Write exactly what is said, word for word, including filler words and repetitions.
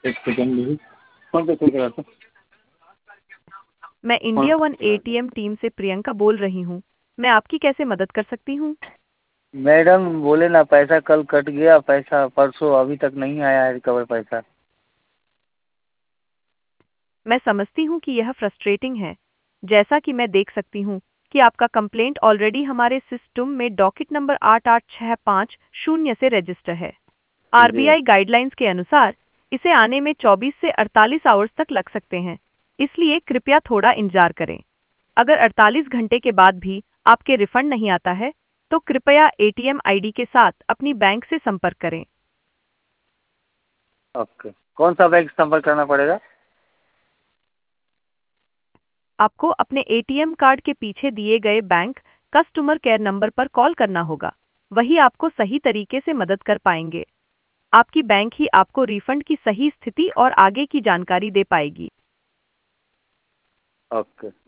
एक सेकंड भी कौन सा सोच रहा था? मैं कौन इंडिया वन एटीएम टीम से प्रियंका बोल रही हूँ। मैं आपकी कैसे मदद कर सकती हूँ? मैडम बोले ना पैसा कल कट गया, पैसा परसों अभी तक नहीं आया है रिकवर पैसा। मैं समझती हूँ कि यह फ्रस्ट्रेटिंग है। जैसा कि मैं देख सकती हूँ कि आपका कंप्लेंट ऑलरेडी हमारे सिस्टम में डॉकेट नंबर आठ आठ छह पाँच शून्य से रजिस्टर है। जी। आरबीआई गाइडलाइंस के अनुसार इसे आने में चौबीस से अड़तालीस आवर्स तक लग सकते हैं, इसलिए कृपया थोड़ा इंतजार करें। अगर अड़तालीस घंटे के बाद भी आपके रिफंड नहीं आता है, तो कृपया एटीएम आईडी के साथ अपनी बैंक से संपर्क करें। ओके, कौन सा बैंक संपर्क करना पड़ेगा? आपको अपने एटीएम कार्ड के पीछे दिए गए बैंक कस्टमर केयर नंबर पर कॉल करना होगा। वही आपको सही तरीके से मदद कर पाएंगे। आपकी बैंक ही आपको रिफंड की सही स्थिति और आगे की जानकारी दे पाएगी। ओके।